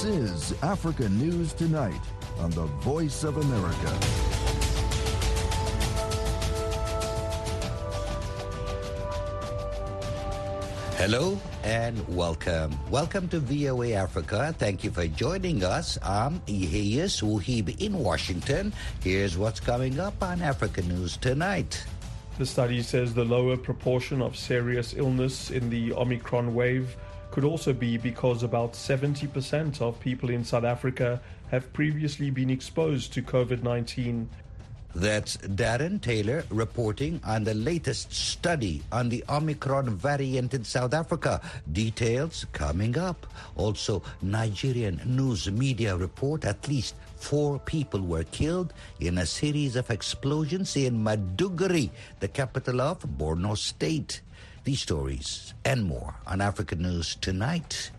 is Africa News Tonight on the Voice of America. Hello and welcome. Welcome to VOA Africa. Thank you for joining us. I'm Iheyes Wuhib in Washington. Here's what's coming up on Africa News Tonight. The study says the lower proportion of serious illness in the Omicron wave could also be because about 70% of people in South Africa have previously been exposed to COVID-19. That's Darren Taylor reporting on the latest study on the Omicron variant in South Africa. Details coming up. Also, Nigerian news media report at least 4 people were killed in a series of explosions in Maiduguri, the capital of Borno State. These stories and more on Africa News Tonight.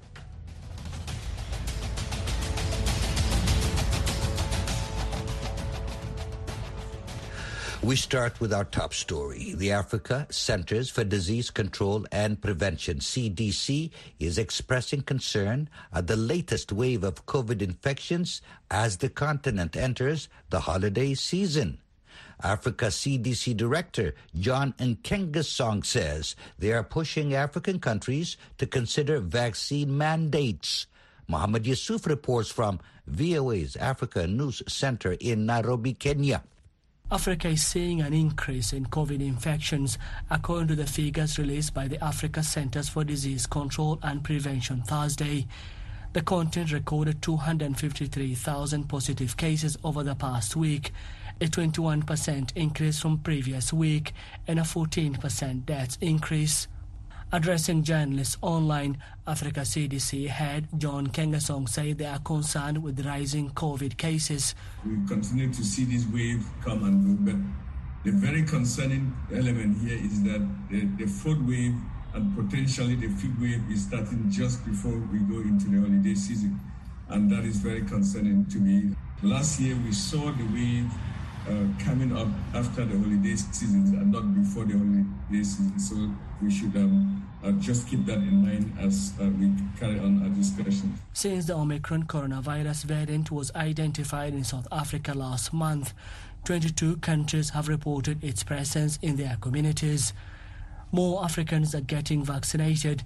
We start with our top story. The Africa Centers for Disease Control and Prevention, CDC, is expressing concern at the latest wave of COVID infections as the continent enters the holiday season. Africa CDC Director John Nkengasong says they are pushing African countries to consider vaccine mandates. Mohammed Yusuf reports from VOA's Africa News Center in Nairobi, Kenya. Africa is seeing an increase in COVID infections, according to the figures released by the Africa Centers for Disease Control and Prevention Thursday. The continent recorded 253,000 positive cases over the past week, a 21% increase from previous week, and a 14% deaths increase. Addressing journalists online, Africa CDC head John Nkengasong said they are concerned with rising COVID cases. We continue to see this wave come and go, but the very concerning element here is that the fourth wave and potentially the fifth wave is starting just before we go into the holiday season, and that is very concerning to me. Last year we saw the wave coming up after the holiday season and not before the holiday season, so we should just keep that in mind as we carry on our discussion. Since the Omicron coronavirus variant was identified in South Africa last month, 22 countries have reported its presence in their communities. More Africans are getting vaccinated,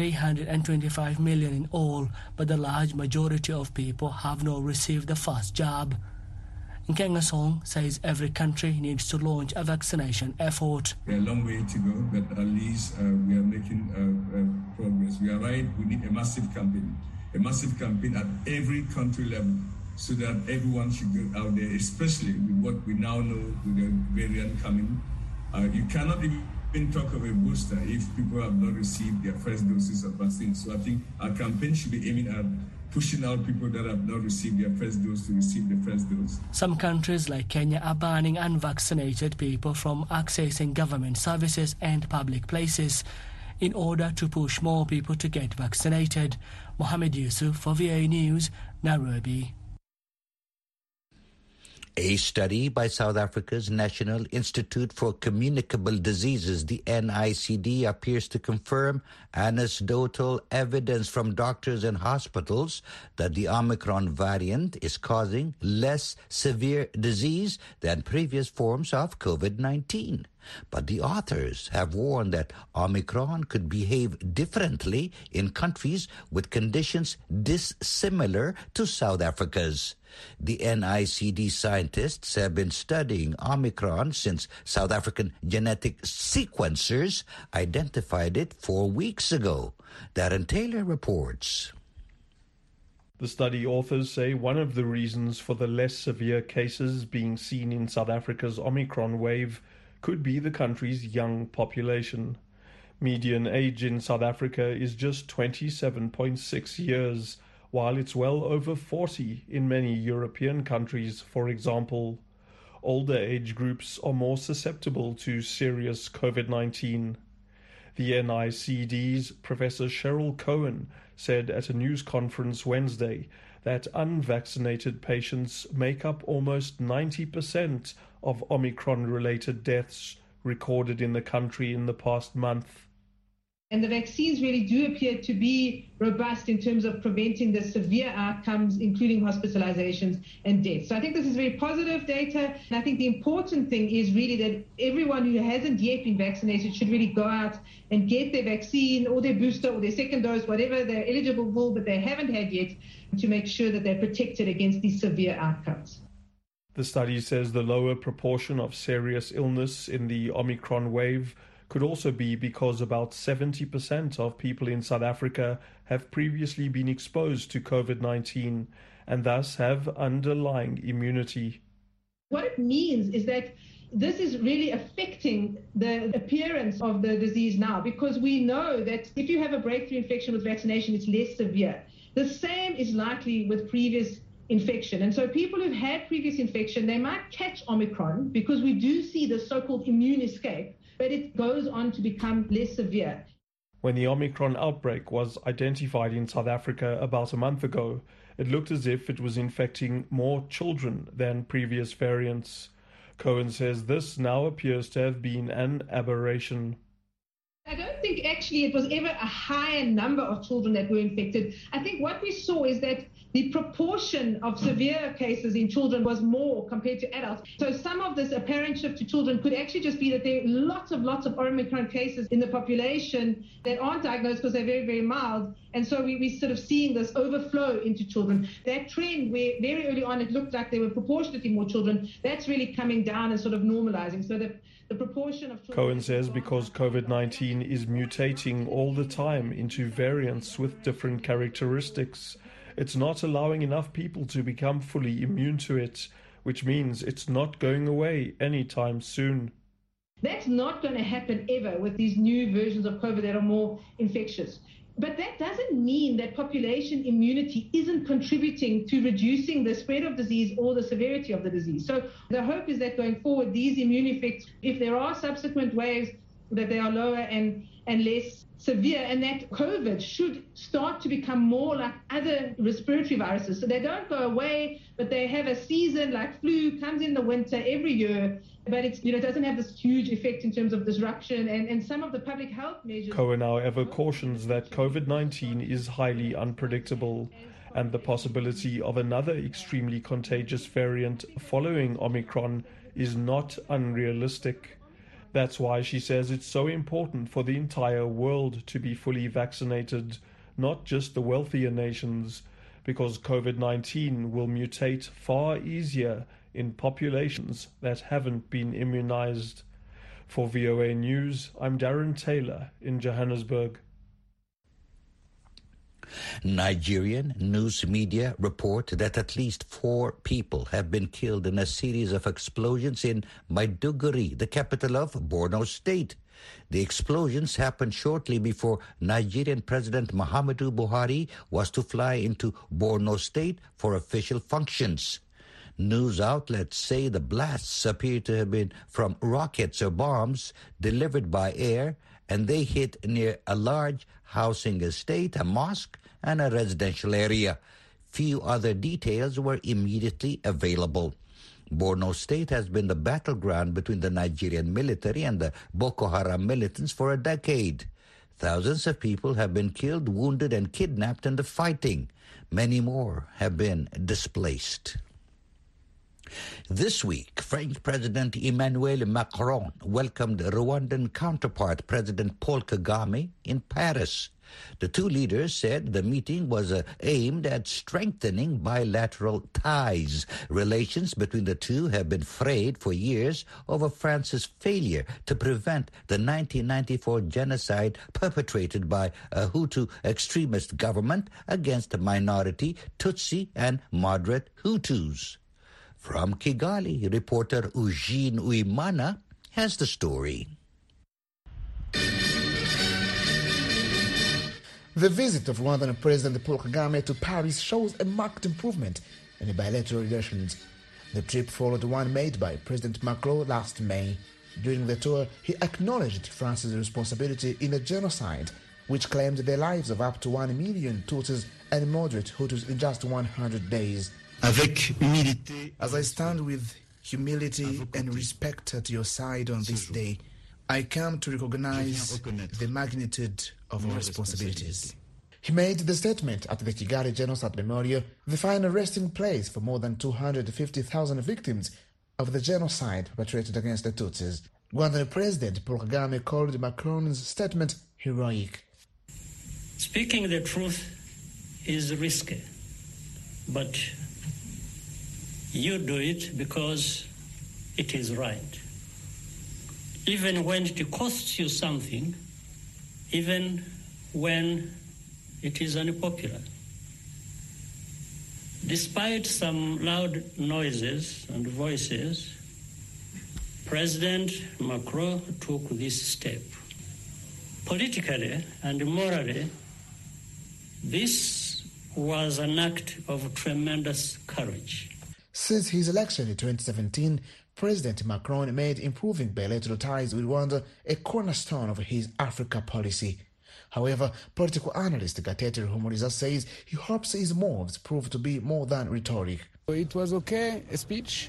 325 million in all, but the large majority of people have not received the first jab. Nkengasong says every country needs to launch a vaccination effort. We have a long way to go, but at least we are making progress. We are right, we need a massive campaign at every country level so that everyone should go out there, especially with what we now know with the variant coming. You cannot even talk of a booster if people have not received their first doses of vaccine. So I think our campaign should be aiming at pushing out people that have not received their first dose to receive the first dose. Some countries like Kenya are banning unvaccinated people from accessing government services and public places in order to push more people to get vaccinated. Mohammed Yusuf for VOA News, Nairobi. A study by South Africa's National Institute for Communicable Diseases, the NICD, appears to confirm anecdotal evidence from doctors and hospitals that the Omicron variant is causing less severe disease than previous forms of COVID-19. But the authors have warned that Omicron could behave differently in countries with conditions dissimilar to South Africa's. The NICD scientists have been studying Omicron since South African genetic sequencers identified it 4 weeks ago. Darren Taylor reports. The study authors say one of the reasons for the less severe cases being seen in South Africa's Omicron wave could be the country's young population. Median age in South Africa is just 27.6 years, while it's well over 40 in many European countries, for example. Older age groups are more susceptible to serious COVID-19. The NICD's Professor Cheryl Cohen said at a news conference Wednesday that unvaccinated patients make up almost 90% of Omicron-related deaths recorded in the country in the past month. And the vaccines really do appear to be robust in terms of preventing the severe outcomes, including hospitalizations and deaths. So I think this is very positive data. And I think the important thing is really that everyone who hasn't yet been vaccinated should really go out and get their vaccine or their booster or their second dose, whatever they're eligible for, but they haven't had yet, to make sure that they're protected against these severe outcomes. The study says the lower proportion of serious illness in the Omicron wave could also be because about 70% of people in South Africa have previously been exposed to COVID-19 and thus have underlying immunity. What it means is that this is really affecting the appearance of the disease now, because we know that if you have a breakthrough infection with vaccination, it's less severe. The same is likely with previous infection. And so people who've had previous infection, they might catch Omicron because we do see the so-called immune escape, but it goes on to become less severe. When the Omicron outbreak was identified in South Africa about a month ago, it looked as if it was infecting more children than previous variants. Cohen says this now appears to have been an aberration. I don't think actually it was ever a higher number of children that were infected. I think what we saw is that the proportion of severe cases in children was more compared to adults. So some of this apparent shift to children could actually just be that there are lots of Omicron cases in the population that aren't diagnosed because they're very, very mild. And so we're sort of seeing this overflow into children. That trend where very early on it looked like there were proportionately more children, that's really coming down and sort of normalizing. So that the proportion of children... Cohen says because COVID-19 is mutating all the time into variants with different characteristics, it's not allowing enough people to become fully immune to it, which means it's not going away anytime soon. That's not going to happen ever with these new versions of COVID that are more infectious. But that doesn't mean that population immunity isn't contributing to reducing the spread of disease or the severity of the disease. So the hope is that going forward, these immune effects, if there are subsequent waves, that they are lower and less severe, and that COVID should start to become more like other respiratory viruses. So they don't go away, but they have a season like flu, comes in the winter every year, but it's, it doesn't have this huge effect in terms of disruption and some of the public health measures. Cohen, however, cautions that COVID-19 is highly unpredictable, and the possibility of another extremely contagious variant following Omicron is not unrealistic. That's why she says it's so important for the entire world to be fully vaccinated, not just the wealthier nations, because COVID-19 will mutate far easier in populations that haven't been immunized. For VOA News, I'm Darren Taylor in Johannesburg. Nigerian news media report that at least 4 people have been killed in a series of explosions in Maiduguri, the capital of Borno State. The explosions happened shortly before Nigerian President Muhammadu Buhari was to fly into Borno State for official functions. News outlets say the blasts appear to have been from rockets or bombs delivered by air, and they hit near a large housing estate, a mosque, and a residential area. Few other details were immediately available. Borno State has been the battleground between the Nigerian military and the Boko Haram militants for a decade. Thousands of people have been killed, wounded, and kidnapped in the fighting. Many more have been displaced. This week, French President Emmanuel Macron welcomed Rwandan counterpart President Paul Kagame in Paris. The two leaders said the meeting was aimed at strengthening bilateral ties. Relations between the two have been frayed for years over France's failure to prevent the 1994 genocide perpetrated by a Hutu extremist government against minority Tutsi and moderate Hutus. From Kigali, reporter Eugene Uimana has the story. The visit of Rwandan President Paul Kagame to Paris shows a marked improvement in the bilateral relations. The trip followed one made by President Macron last May. During the tour, he acknowledged France's responsibility in the genocide, which claimed the lives of up to 1 million Tutsis and moderate Hutus in just 100 days. As I stand with humility and respect at your side on this day, I come to recognize the magnitude of our responsibilities. He made the statement at the Kigali Genocide Memorial, the final resting place for more than 250,000 victims of the genocide perpetrated against the Tutsis. Rwandan President Paul Kagame called Macron's statement heroic. Speaking the truth is risky, but you do it because it is right. Even when it costs you something, even when it is unpopular. Despite some loud noises and voices, President Macron took this step. Politically and morally, this was an act of tremendous courage. Since his election in 2017, President Macron made improving bilateral ties with Rwanda a cornerstone of his Africa policy. However, political analyst Gatete Ruhumuriza says he hopes his moves prove to be more than rhetoric. It was okay, a speech.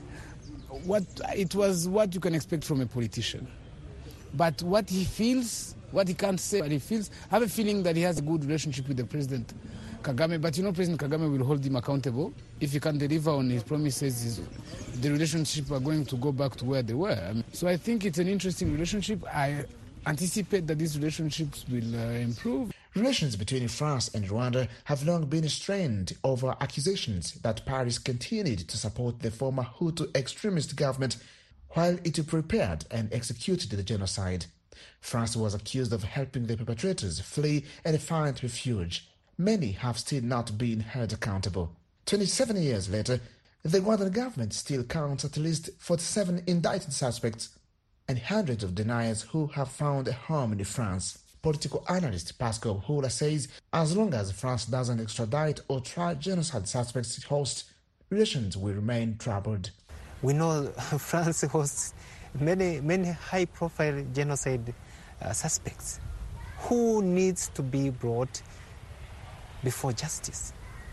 It was what you can expect from a politician. But what he feels, what he can't say, what he feels, I have a feeling that he has a good relationship with the President Kagame. But President Kagame will hold him accountable. If he can deliver on his promises, the relationship are going to go back to where they were. So I think it's an interesting relationship. I anticipate that these relationships will improve. Relations between France and Rwanda have long been strained over accusations that Paris continued to support the former Hutu extremist government while it prepared and executed the genocide. France was accused of helping the perpetrators flee and find refuge. Many have still not been held accountable. 27 years later, the Rwandan government still counts at least 47 indicted suspects and hundreds of deniers who have found a home in France. Political analyst Pascal Hula says as long as France doesn't extradite or try genocide suspects it hosts, relations will remain troubled. We know France hosts many high-profile genocide suspects who needs to be brought before justice.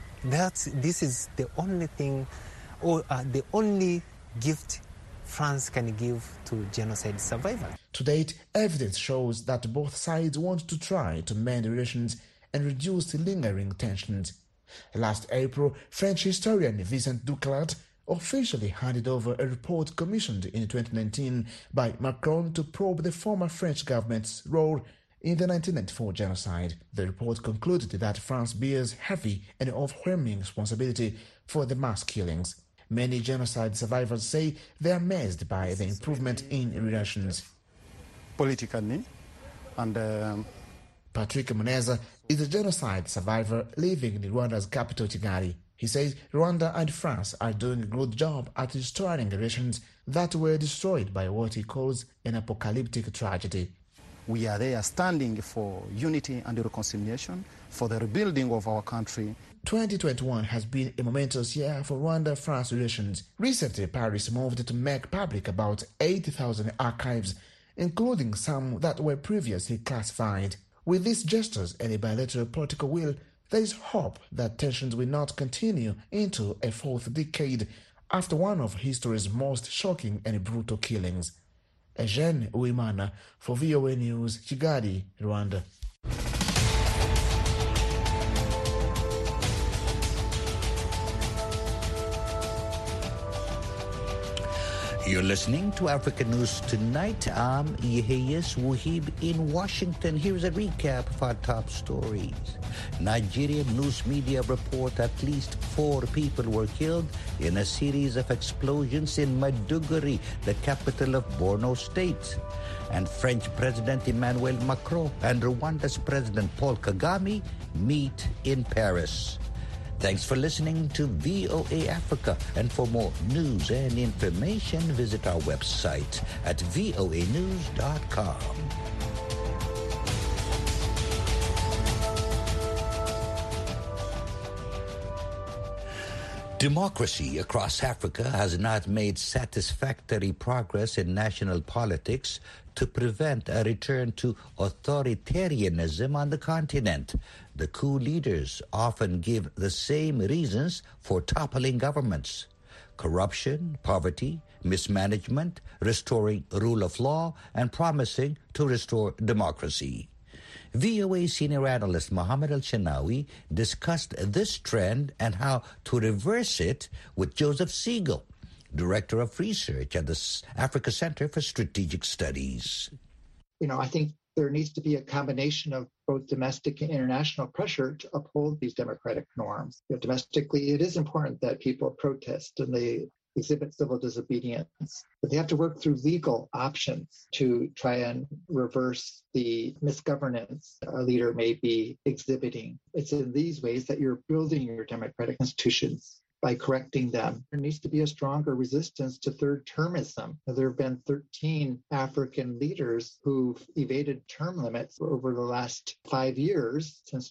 This is the only thing, or the only gift France can give to genocide survivors. To date, evidence shows that both sides want to try to mend relations and reduce the lingering tensions. Last April, French historian Vincent Duclat officially handed over a report commissioned in 2019 by Macron to probe the former French government's role in the 1994 genocide. The report concluded that France bears heavy and overwhelming responsibility for the mass killings. Many genocide survivors say they are amazed by the improvement in relations. Politically, and Patrick Muneza is a genocide survivor living in Rwanda's capital, Kigali. He says Rwanda and France are doing a good job at restoring relations that were destroyed by what he calls an apocalyptic tragedy. We are there standing for unity and reconciliation, for the rebuilding of our country. 2021 has been a momentous year for Rwanda-France relations. Recently, Paris moved to make public about 80,000 archives, including some that were previously classified. With these gestures and a bilateral political will, there is hope that tensions will not continue into a fourth decade after one of history's most shocking and brutal killings. Eugene Uwimana for VOA News, Kigali, Rwanda. You're listening to Africa News Tonight. I'm Yeheyes Wuhib in Washington. Here's a recap of our top stories. Nigerian news media report at least 4 people were killed in a series of explosions in Maiduguri, the capital of Borno State. And French President Emmanuel Macron and Rwanda's President Paul Kagame meet in Paris. Thanks for listening to VOA Africa. And for more news and information, visit our website at voanews.com. Democracy across Africa has not made satisfactory progress in national politics to prevent a return to authoritarianism on the continent. The coup leaders often give the same reasons for toppling governments. corruption, poverty, mismanagement, restoring rule of law, and promising to restore democracy. VOA senior analyst Mohammed Al-Shinawi discussed this trend and how to reverse it with Joseph Siegel, Director of Research at the Africa Center for Strategic Studies. I think there needs to be a combination of both domestic and international pressure to uphold these democratic norms. Domestically, it is important that people protest and they exhibit civil disobedience, but they have to work through legal options to try and reverse the misgovernance a leader may be exhibiting. It's in these ways that you're building your democratic institutions. By correcting them. There needs to be a stronger resistance to third-termism. There have been 13 African leaders who've evaded term limits over the last 5 years, since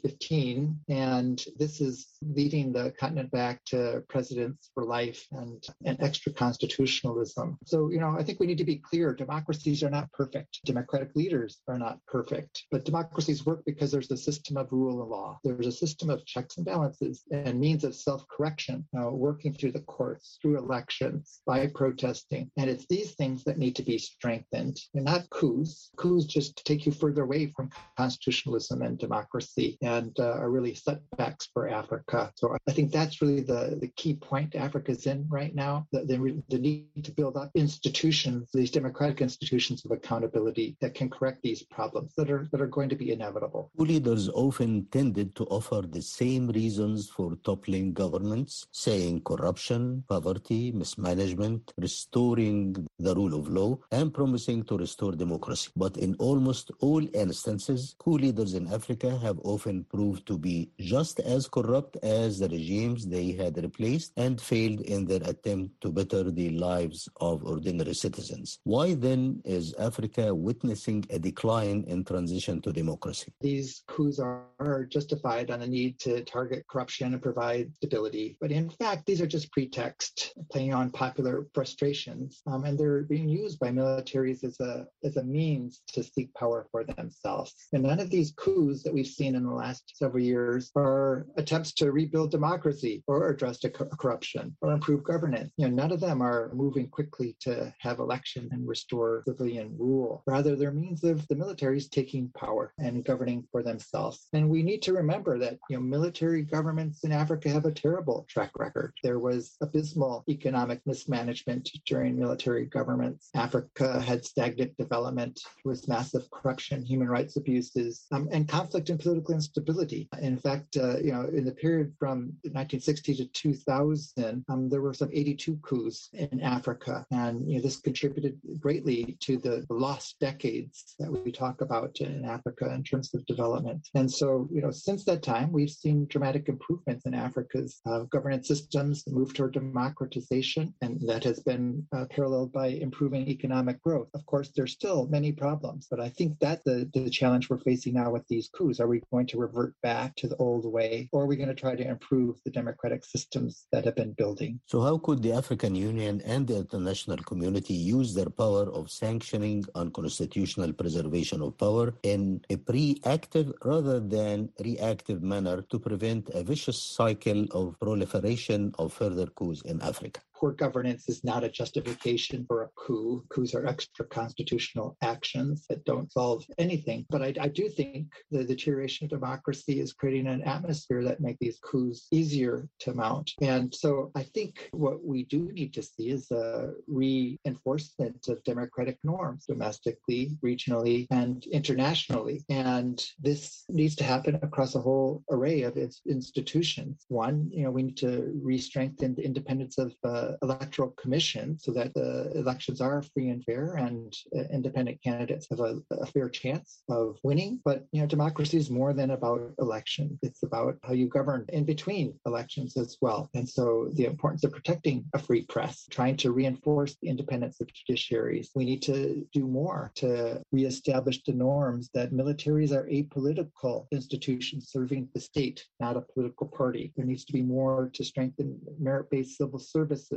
2015, and this is leading the continent back to presidents for life and extra-constitutionalism. So, I think we need to be clear, democracies are not perfect. Democratic leaders are not perfect, but democracies work because there's a system of rule of law. There's a system of checks and balances and means of self-correction. Working through the courts, through elections, by protesting. And it's these things that need to be strengthened, and not coups. Coups just take you further away from constitutionalism and democracy and are really setbacks for Africa. So I think that's really the key point Africa's in right now, the need to build up institutions, these democratic institutions of accountability that can correct these problems that are going to be inevitable. Leaders often tended to offer the same reasons for toppling governments, saying corruption, poverty, mismanagement, restoring the rule of law, and promising to restore democracy. But in almost all instances, coup leaders in Africa have often proved to be just as corrupt as the regimes they had replaced and failed in their attempt to better the lives of ordinary citizens. Why then is Africa witnessing a decline in transition to democracy? These coups are justified on the need to target corruption and provide stability. But in fact, these are just pretext, playing on popular frustrations, and they're being used by militaries as a means to seek power for themselves. And none of these coups that we've seen in the last several years are attempts to rebuild democracy or address corruption or improve governance. None of them are moving quickly to have elections and restore civilian rule. Rather, they're means of the militaries taking power and governing for themselves. And we need to remember that military governments in Africa have a terrible track record. There was abysmal economic mismanagement during military governments. Africa had stagnant development with massive corruption, human rights abuses, and conflict and political instability. In fact, in the period from 1960 to 2000, there were some 82 coups in Africa, and this contributed greatly to the lost decades that we talk about in Africa in terms of development. And so, since that time, we've seen dramatic improvements in Africa's governance systems, move toward democratization, and that has been paralleled by improving economic growth. Of course, there's still many problems, but I think that's the challenge we're facing now with these coups. Are we going to revert back to the old way, or are we going to try to improve the democratic systems that have been building? So how could the African Union and the international community use their power of sanctioning unconstitutional preservation of power in a proactive rather than reactive manner to prevent a vicious cycle of proliferation of further coups in Africa? Poor governance is not a justification for a coup. Coups are extra-constitutional actions that don't solve anything. But I do think the deterioration of democracy is creating an atmosphere that makes these coups easier to mount. And so I think what we do need to see is a reinforcement of democratic norms domestically, regionally, and internationally. And this needs to happen across a whole array of institutions. One, we need to re-strengthen the independence of electoral commission so that the elections are free and fair and independent candidates have a fair chance of winning. But, democracy is more than about elections. It's about how you govern in between elections as well. And so the importance of protecting a free press, trying to reinforce the independence of judiciaries. We need to do more to reestablish the norms that militaries are apolitical institutions serving the state, not a political party. There needs to be more to strengthen merit-based civil services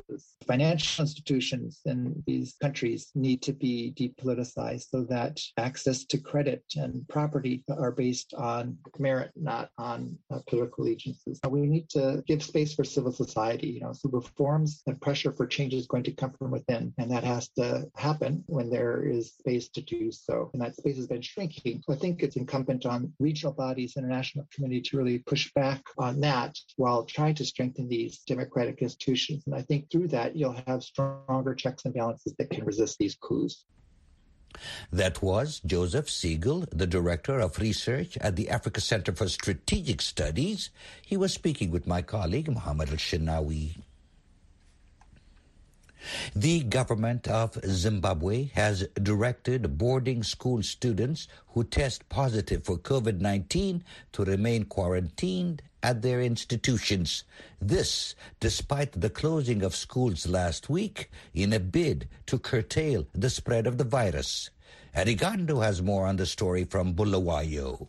Financial institutions in these countries need to be depoliticized so that access to credit and property are based on merit, not on political allegiances. We need to give space for civil society. So reforms and pressure for change is going to come from within, and that has to happen when there is space to do so. And that space has been shrinking. So I think it's incumbent on regional bodies, international community to really push back on that while trying to strengthen these democratic institutions. And I think through that, you'll have stronger checks and balances that can resist these coups. That was Joseph Siegel, the Director of Research at the Africa Center for Strategic Studies. He was speaking with my colleague, Mohammed Al-Shinawi. The government of Zimbabwe has directed boarding school students who test positive for COVID-19 to remain quarantined at their institutions. This, despite the closing of schools last week in a bid to curtail the spread of the virus. Arigando has more on the story from Bulawayo.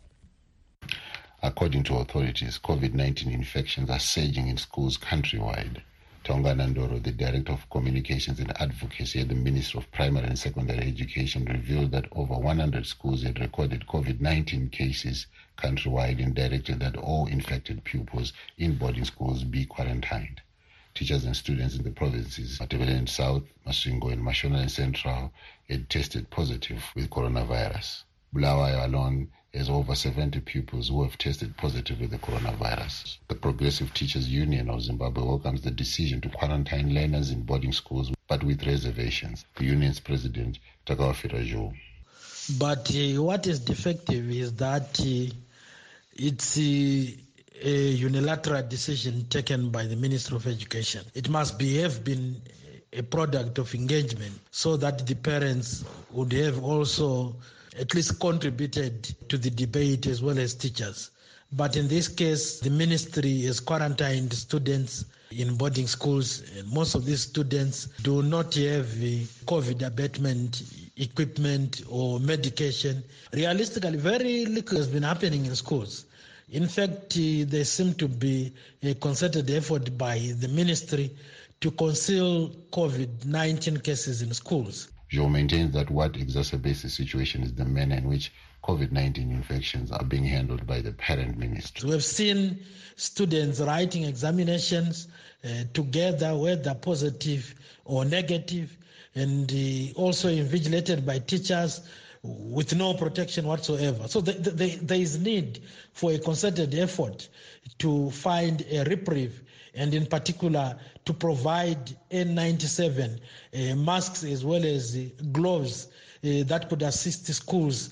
According to authorities, COVID-19 infections are surging in schools countrywide. Tonga Nandoro, the Director of Communications and Advocacy at the Ministry of Primary and Secondary Education, revealed that over 100 schools had recorded COVID-19 cases countrywide and directed that all infected pupils in boarding schools be quarantined. Teachers and students in the provinces, Matabeleland South, Masingo, and Mashonaland Central, had tested positive with coronavirus. Bulawayo alone has over 70 pupils who have tested positive with the coronavirus. The Progressive Teachers Union of Zimbabwe welcomes the decision to quarantine learners in boarding schools, but with reservations. The union's president, Takawafira Joe. But what is defective is that it's a unilateral decision taken by the Ministry of Education. It must have been a product of engagement so that the parents would have also at least contributed to the debate as well as teachers. But in this case, the ministry has quarantined students in boarding schools, and most of these students do not have COVID abatement equipment or medication. Realistically, very little has been happening in schools. In fact, there seems to be a concerted effort by the ministry to conceal COVID-19 cases in schools. Joe maintains that what exacerbates the situation is the manner in which COVID-19 infections are being handled by the parent ministry. We have seen students writing examinations together, whether positive or negative, and also invigilated by teachers with no protection whatsoever. So there is need for a concerted effort to find a reprieve, and in particular to provide N97 masks as well as gloves that could assist the schools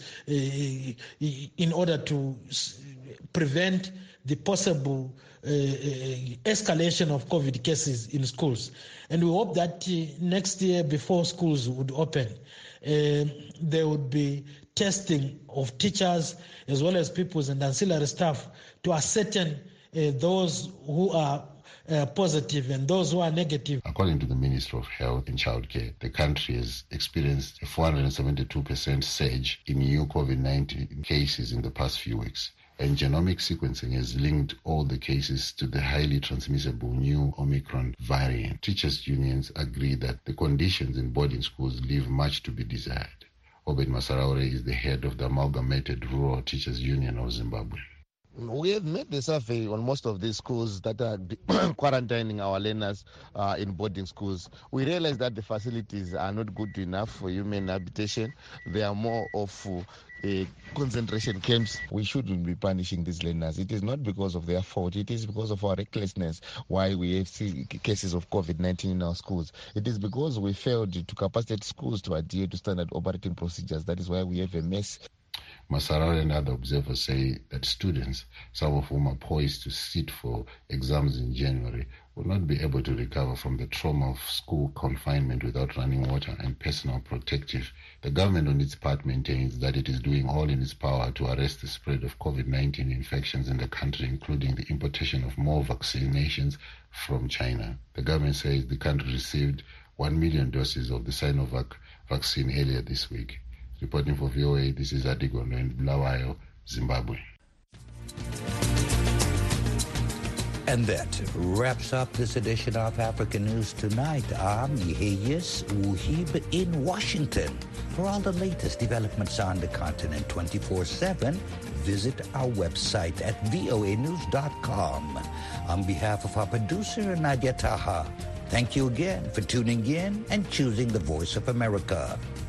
in order to prevent the possible escalation of COVID cases in schools. And we hope that next year, before schools would open, there would be testing of teachers as well as pupils and ancillary staff to ascertain those who are positive and those who are negative. According to the Ministry of Health and Childcare, the country has experienced a 472% surge in new COVID-19 cases in the past few weeks. And genomic sequencing has linked all the cases to the highly transmissible new Omicron variant. Teachers' unions agree that the conditions in boarding schools leave much to be desired. Obed Masaraure is the head of the Amalgamated Rural Teachers Union of Zimbabwe. We have made the survey on most of these schools that are quarantining our learners in boarding schools. We realize that the facilities are not good enough for human habitation. They are more of concentration camps. We shouldn't be punishing these learners. It is not because of their fault. It is because of our recklessness why we have seen cases of COVID-19 in our schools. It is because we failed to capacitate schools to adhere to standard operating procedures. That is why we have a mess. Masarara and other observers say that students, some of whom are poised to sit for exams in January, will not be able to recover from the trauma of school confinement without running water and personal protective. The government on its part maintains that it is doing all in its power to arrest the spread of COVID-19 infections in the country, including the importation of more vaccinations from China. The government says the country received 1 million doses of the Sinovac vaccine earlier this week. Reporting for VOA, this is Adigondo in Bulawayo, Zimbabwe. And that wraps up this edition of African News Tonight. I'm Yeheyes Wuhib in Washington. For all the latest developments on the continent 24/7, visit our website at voanews.com. On behalf of our producer, Nadia Taha, thank you again for tuning in and choosing the Voice of America.